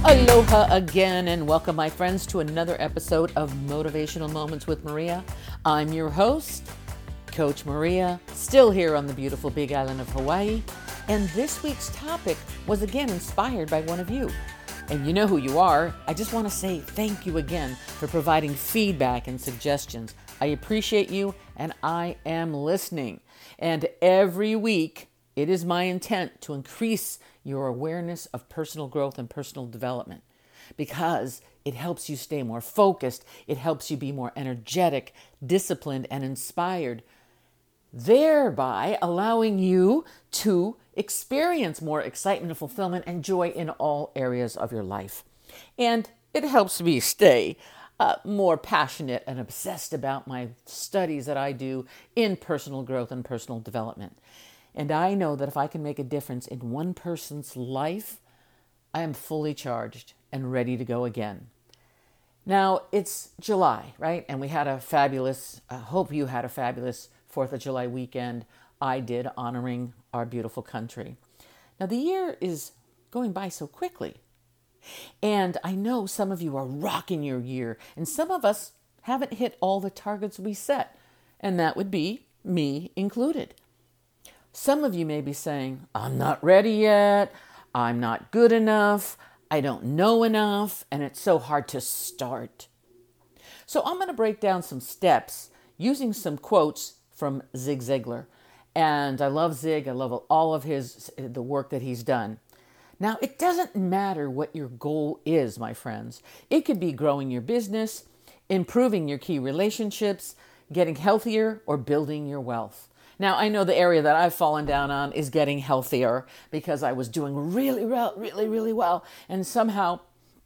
Aloha again, and welcome, my friends, to another episode of Motivational Moments with Maria. I'm your host, Coach Maria, still here on the beautiful Big Island of Hawaii. And this week's topic was again inspired by one of you. And you know who you are. I just want to say thank you again for providing feedback and suggestions. I appreciate you, and I am listening. And every week, it is my intent to increase your awareness of personal growth and personal development because it helps you stay more focused. It helps you be more energetic, disciplined, and inspired, thereby allowing you to experience more excitement and fulfillment and joy in all areas of your life. And it helps me stay more passionate and obsessed about my studies that I do in personal growth and personal development. And I know that if I can make a difference in one person's life, I am fully charged and ready to go again. Now, it's July, right? And we had I hope you had a fabulous 4th of July weekend. I did, honoring our beautiful country. Now, the year is going by so quickly. And I know some of you are rocking your year, and some of us haven't hit all the targets we set. And that would be me included. Some of you may be saying, I'm not ready yet, I'm not good enough, I don't know enough, and it's so hard to start. So I'm going to break down some steps using some quotes from Zig Ziglar. And I love Zig, I love all of the work that he's done. Now, it doesn't matter what your goal is, my friends. It could be growing your business, improving your key relationships, getting healthier, or building your wealth. Now, I know the area that I've fallen down on is getting healthier because I was doing really well. And somehow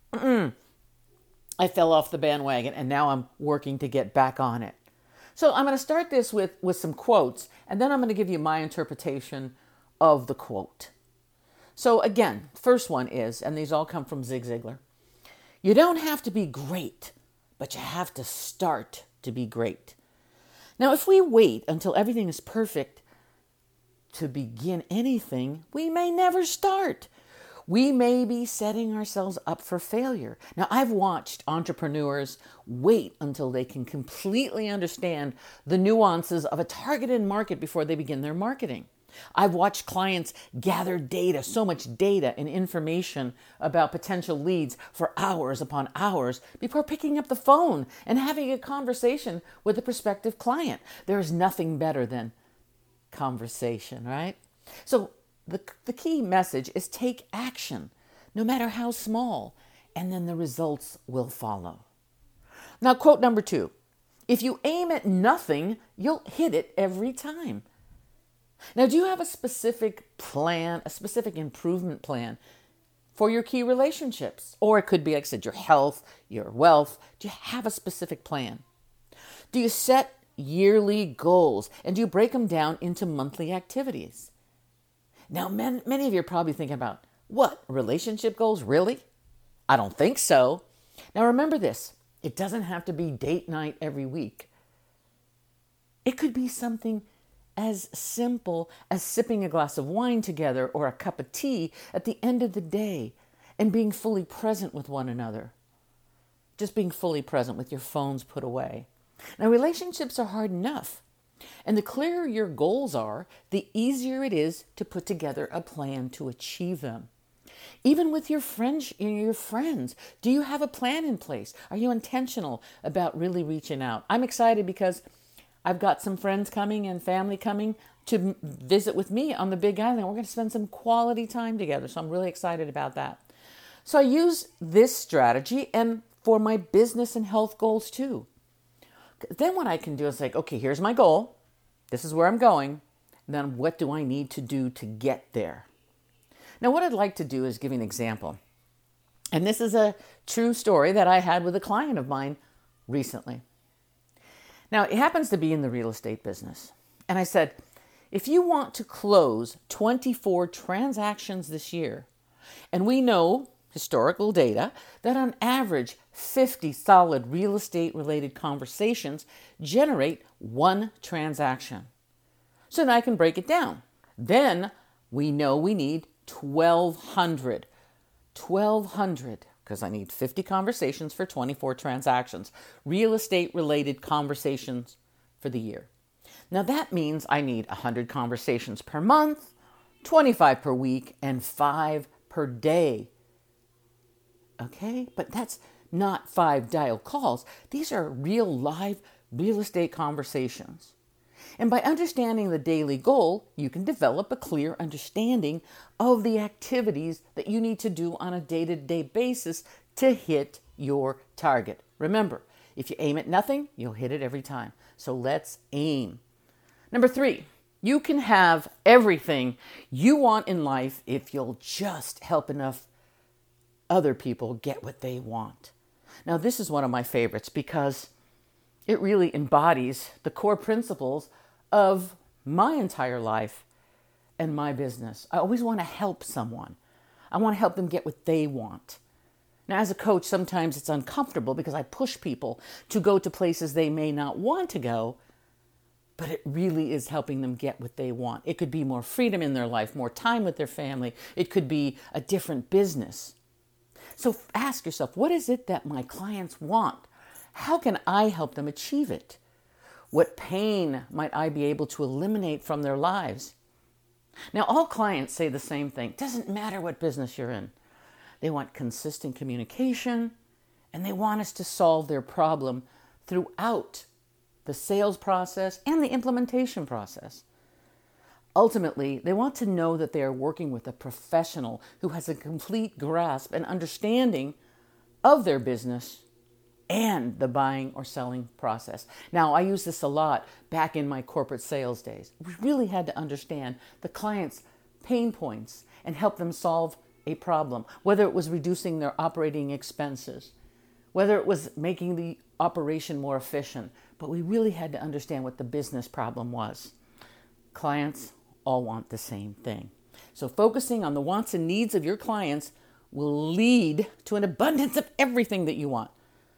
I fell off the bandwagon, and now I'm working to get back on it. So I'm going to start this with some quotes, and then I'm going to give you my interpretation of the quote. So again, first one is, and these all come from Zig Ziglar, you don't have to be great, but you have to start to be great. Now, if we wait until everything is perfect to begin anything, we may never start. We may be setting ourselves up for failure. Now, I've watched entrepreneurs wait until they can completely understand the nuances of a targeted market before they begin their marketing. I've watched clients gather data, so much data and information about potential leads for hours upon hours before picking up the phone and having a conversation with a prospective client. There is nothing better than conversation, right? So the key message is take action, no matter how small, and then the results will follow. Now, quote number 2, if you aim at nothing, you'll hit it every time. Now, do you have a specific plan, a specific improvement plan for your key relationships? Or it could be, like I said, your health, your wealth. Do you have a specific plan? Do you set yearly goals, and do you break them down into monthly activities? Now, many of you are probably thinking about, what, relationship goals, really? I don't think so. Now, remember this, it doesn't have to be date night every week. It could be something as simple as sipping a glass of wine together or a cup of tea at the end of the day and being fully present with one another. Just being fully present with your phones put away. Now, relationships are hard enough. And the clearer your goals are, the easier it is to put together a plan to achieve them. Even with your friends, do you have a plan in place? Are you intentional about really reaching out? I'm excited because I've got some friends coming and family coming to visit with me on the Big Island. We're going to spend some quality time together. So I'm really excited about that. So I use this strategy and for my business and health goals too. Then what I can do is like, okay, here's my goal. This is where I'm going. Then what do I need to do to get there? Now, what I'd like to do is give you an example. And this is a true story that I had with a client of mine recently. Now, it happens to be in the real estate business. And I said, if you want to close 24 transactions this year, and we know historical data that on average 50 solid real estate related conversations generate one transaction. So now I can break it down. Then we know we need 1,200. 1,200. because I need 50 conversations for 24 transactions, real estate related conversations for the year. Now that means I need 100 conversations per month, 25 per week, and 5 per day. Okay, but that's not 5 dial calls. These are real live real estate conversations. And by understanding the daily goal, you can develop a clear understanding of the activities that you need to do on a day-to-day basis to hit your target. Remember, if you aim at nothing, you'll hit it every time. So let's aim. Number 3, you can have everything you want in life if you'll just help enough other people get what they want. Now, this is one of my favorites because it really embodies the core principles of my entire life and my business. I always want to help someone. I want to help them get what they want. Now, as a coach, sometimes it's uncomfortable because I push people to go to places they may not want to go, but it really is helping them get what they want. It could be more freedom in their life, more time with their family. It could be a different business. So ask yourself, what is it that my clients want? How can I help them achieve it? What pain might I be able to eliminate from their lives? Now, all clients say the same thing. It doesn't matter what business you're in. They want consistent communication, and they want us to solve their problem throughout the sales process and the implementation process. Ultimately, they want to know that they are working with a professional who has a complete grasp and understanding of their business and the buying or selling process. Now, I use this a lot back in my corporate sales days. We really had to understand the client's pain points and help them solve a problem, whether it was reducing their operating expenses, whether it was making the operation more efficient, but we really had to understand what the business problem was. Clients all want the same thing. So focusing on the wants and needs of your clients will lead to an abundance of everything that you want.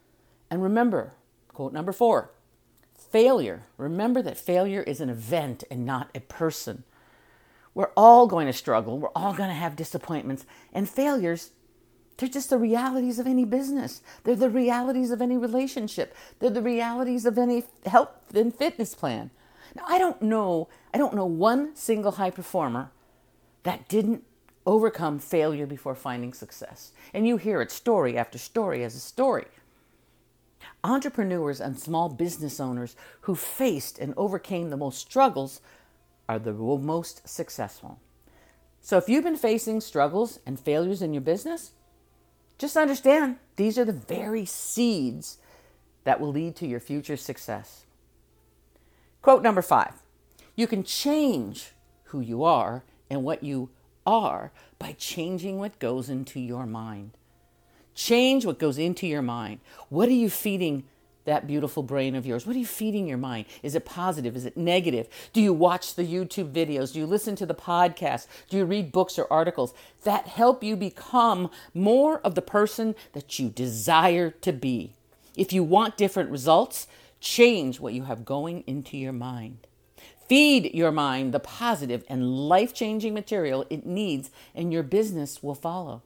And remember, quote number 4, failure. Remember that failure is an event and not a person. We're all going to struggle. We're all going to have disappointments. And failures, they're just the realities of any business. They're the realities of any relationship. They're the realities of any health and fitness plan. Now, I don't know one single high performer that didn't overcome failure before finding success. And you hear it story after story as a story. Entrepreneurs and small business owners who faced and overcame the most struggles are the most successful. So if you've been facing struggles and failures in your business, just understand these are the very seeds that will lead to your future success. Quote number 5, you can change who you are and what you are by changing what goes into your mind. Change what goes into your mind. What are you feeding that beautiful brain of yours? What are you feeding your mind? Is it positive? Is it negative? Do you watch the YouTube videos? Do you listen to the podcast? Do you read books or articles that help you become more of the person that you desire to be? If you want different results, change what you have going into your mind. Feed your mind the positive and life-changing material it needs, and your business will follow.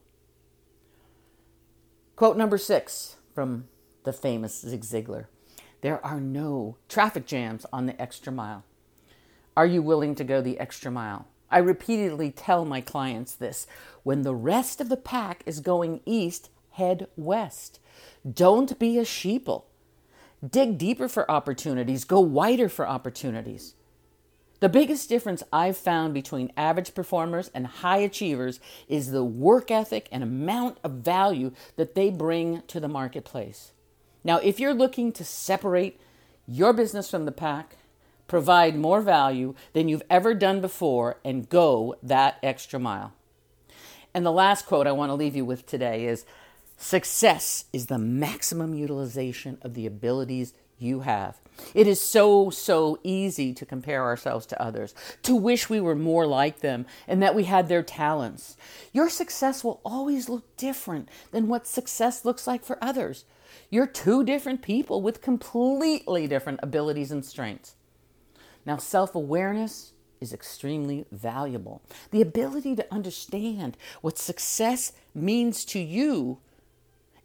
Quote number 6 from the famous Zig Ziglar. There are no traffic jams on the extra mile. Are you willing to go the extra mile? I repeatedly tell my clients this. When the rest of the pack is going east, head west. Don't be a sheeple. Dig deeper for opportunities. Go wider for opportunities. The biggest difference I've found between average performers and high achievers is the work ethic and amount of value that they bring to the marketplace. Now, if you're looking to separate your business from the pack, provide more value than you've ever done before, and go that extra mile. And the last quote I want to leave you with today is, success is the maximum utilization of the abilities you have. It is so easy to compare ourselves to others, to wish we were more like them and that we had their talents. Your success will always look different than what success looks like for others. You're two different people with completely different abilities and strengths. Now, self-awareness is extremely valuable. The ability to understand what success means to you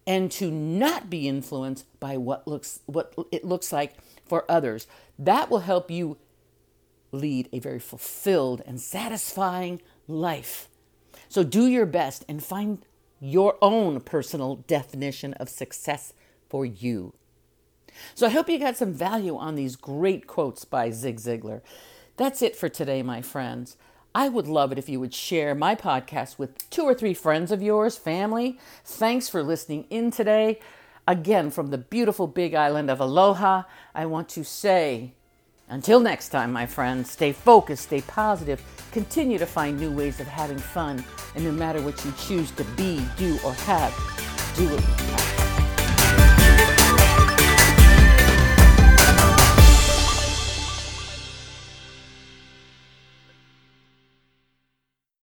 and to not be influenced by what it looks like for others. That will help you lead a very fulfilled and satisfying life. So do your best and find your own personal definition of success for you. So I hope you got some value on these great quotes by Zig Ziglar. That's it for today, my friends. I would love it if you would share my podcast with 2 or 3 friends of yours, family. Thanks for listening in today. Again, from the beautiful big island of Aloha, I want to say, until next time, my friends, stay focused, stay positive, continue to find new ways of having fun, and no matter what you choose to be, do, or have, do it with passion.